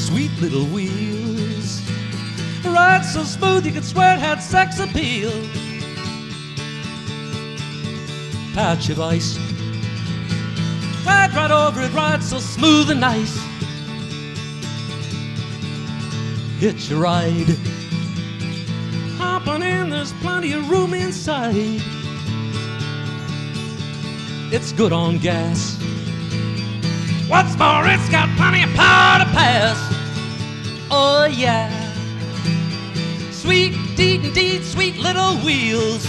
sweet little wheels. Ride so smooth you could swear it had sex appeal. Patch of ice, ride right over it, ride so smooth and nice. Hitch a ride, hop on in, there's plenty of room inside. It's good on gas, what's more, it's got plenty of power to pass. Oh yeah, sweet indeed, sweet little wheels.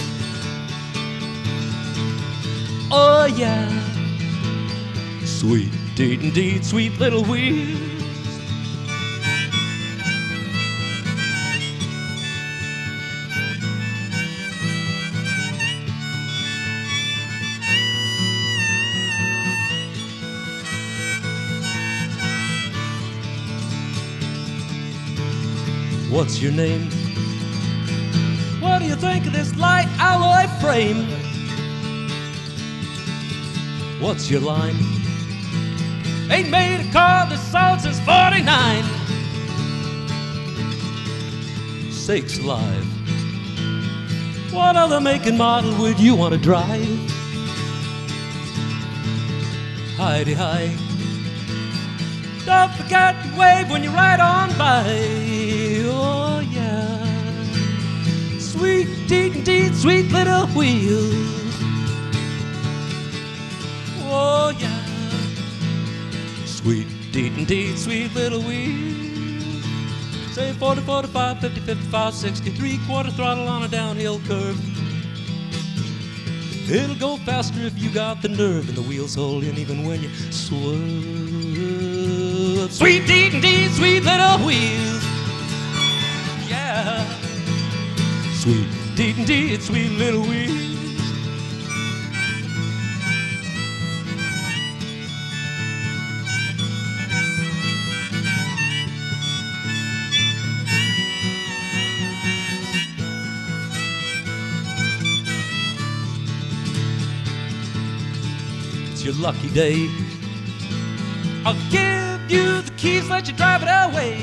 Oh yeah, sweet indeed, sweet little wheels. What's your name? What do you think of this light alloy frame? What's your line? Ain't made a car that's sold since '49. Sakes alive, what other make and model would you want to drive? Hi-de-hi, don't forget to wave when you ride on by. Oh yeah, sweet indeed, sweet little wheels. Oh yeah, sweet indeed, sweet little wheels. Say 40, 45, 50, 55, 60, three-quarter throttle on a downhill curve. It'll go faster if you got the nerve, and the wheels hold in even when you swerve. Sweet indeed, sweet little wheels. Yeah, sweet indeed, sweet little wheels. It's your lucky day. I'll give you the keys, let you drive it away.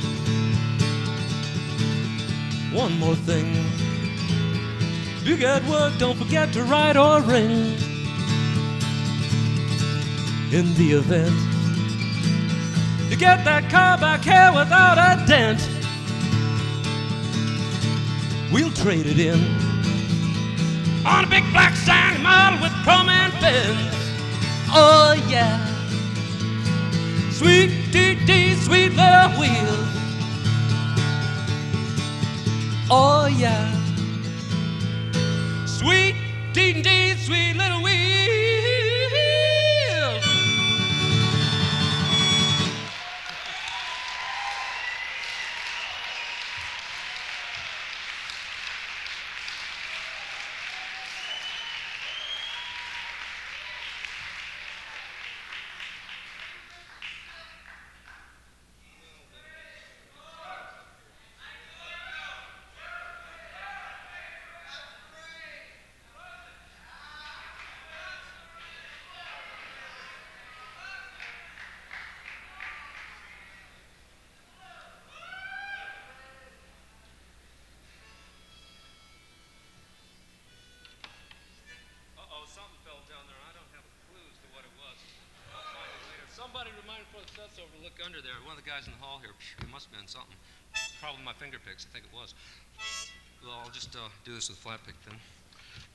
One more thing, if you get work, don't forget to write or ring. In the event you get that car back here without a dent, we'll trade it in on a big black shiny model with chrome and fins. Oh yeah, sweet indeed, sweet little wheels. Oh yeah, sweet indeed, sweet little wheels. Something fell down there. I don't have a clue as to what it was. I'll find it later. Somebody remind me before the set's over to look under there. One of the guys in the hall here. It must have been something. Probably my finger picks. I think it was. Well, I'll just do this with flat pick then.